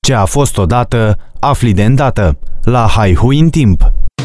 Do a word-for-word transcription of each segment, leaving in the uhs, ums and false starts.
Ce a fost odată, afli de îndată. La Haihui în timp.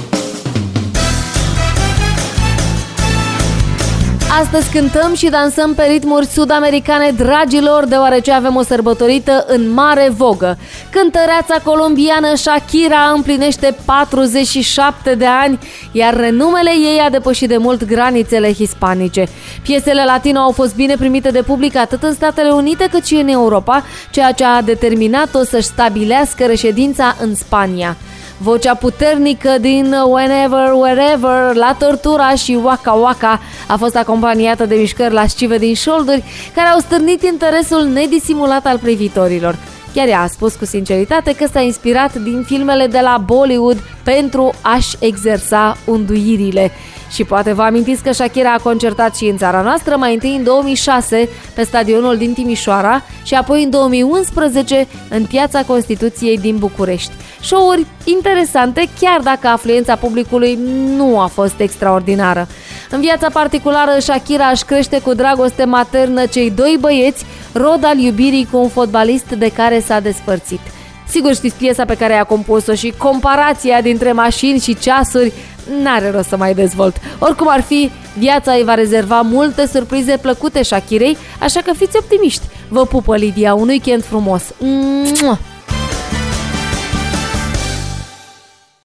Astăzi cântăm și dansăm pe ritmuri sud-americane, dragilor, deoarece avem o sărbătorită în mare vogă. Cântăreața colombiană Shakira împlinește patruzeci și șapte de ani, iar renumele ei a depășit de mult granițele hispanice. Piesele latino au fost bine primite de public atât în Statele Unite cât și în Europa, ceea ce a determinat-o să-și stabilească reședința în Spania. Vocea puternică din Whenever, Wherever, La Tortura și Waka Waka a fost acompaniată de mișcări lascive din șolduri care au stârnit interesul nedisimulat al privitorilor. Chiar ea a spus cu sinceritate că s-a inspirat din filmele de la Bollywood pentru a-și exersa unduirile. Și poate vă amintiți că Shakira a concertat și în țara noastră, mai întâi în două mii șase pe stadionul din Timișoara și apoi în două mii unsprezece în Piața Constituției din București. Show-uri interesante, chiar dacă afluența publicului nu a fost extraordinară. În viața particulară, Shakira își crește cu dragoste maternă cei doi băieți, rod al iubirii cu un fotbalist de care s-a despărțit. Sigur știți piesa pe care a compus-o și comparația dintre mașini și ceasuri, n-are rost să mai dezvolt. Oricum ar fi, viața îi va rezerva multe surprize plăcute Shakirei, așa că fiți optimiști. Vă pupă Lidia, un weekend frumos! Mua!